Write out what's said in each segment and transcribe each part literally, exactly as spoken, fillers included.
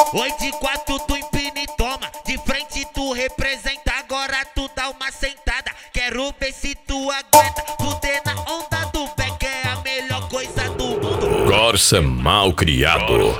Oi de quatro tu empina e toma, de frente tu representa, agora tu dá uma sentada. Quero ver se tu aguenta, fuder na onda do beck é a melhor coisa do mundo. Corsa mal criado.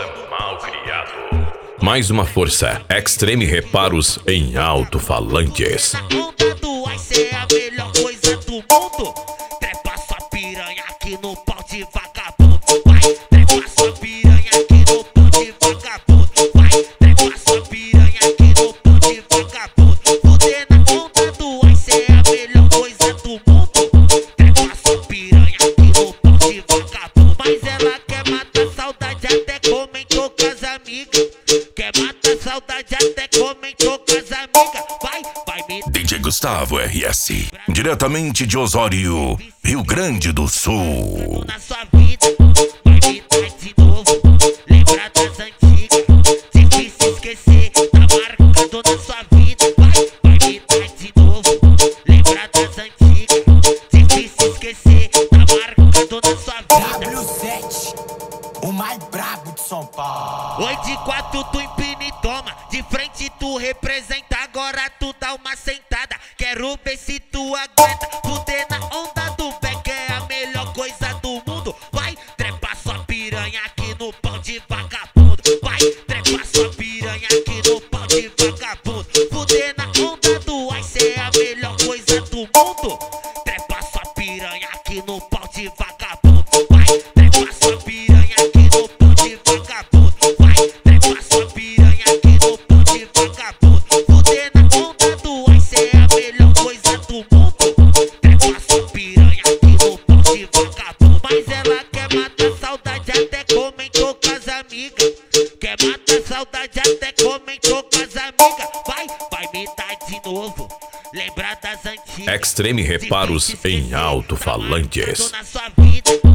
Mais uma força, Extreme Reparos em alto-falantes. Na onda do ice é a melhor coisa do mundo. Trepa sua piranha aqui no pau de vagabundo. Vai, trepa sua piranha aqui no pau de vagabundo. Vai, trepa sua piranha aqui no pau de vagabundo. Fuder na onda do ice é a melhor coisa do mundo. Trepa sua piranha aqui no pau de vagabundo. Mas ela quer matar saudade, até comentou com as amigas. Quer matar saudade, até comentou com as amigas. Vai, vai me... D J Gustavo R S, diretamente de Osório, Rio Grande do Sul. Na sua vida, vai me dar de novo. Lembra das antigas, difícil esquecer. Tá marcado na sua vida. Vai, vai me dar de novo. Lembra das antigas, difícil esquecer. Tá marcado na sua vida. W sete, o mais brabo de São Paulo. Oi de quatro tu empina e toma, de frente tu representa, agora tu dá uma sentada. Quero ver se tu aguenta, fuder na onda do beck é a melhor coisa do mundo. Vai, trepa sua piranha aqui no pau de vagabundo. Vai, trepa sua piranha aqui no pau de vagabundo. Fuder na onda do ice é a melhor coisa do mundo. Trepa sua piranha aqui no pau de vagabundo. Vai, trepa sua piranha aqui no pau de vagabundo. Vai, trepa sua piranha aqui no pau de vagabundo. Fuder na onda do ice é a melhor coisa do mundo. Trepa sua piranha aqui no pau de vagabundo. Mas ela quer matar saudade, até comentou com as amigas. Quer matar saudade, até comentou com as amigas. Vai, vai me dar de novo. Lembra das antigas. Extreme Reparos em alto-falantes. Na sua vida.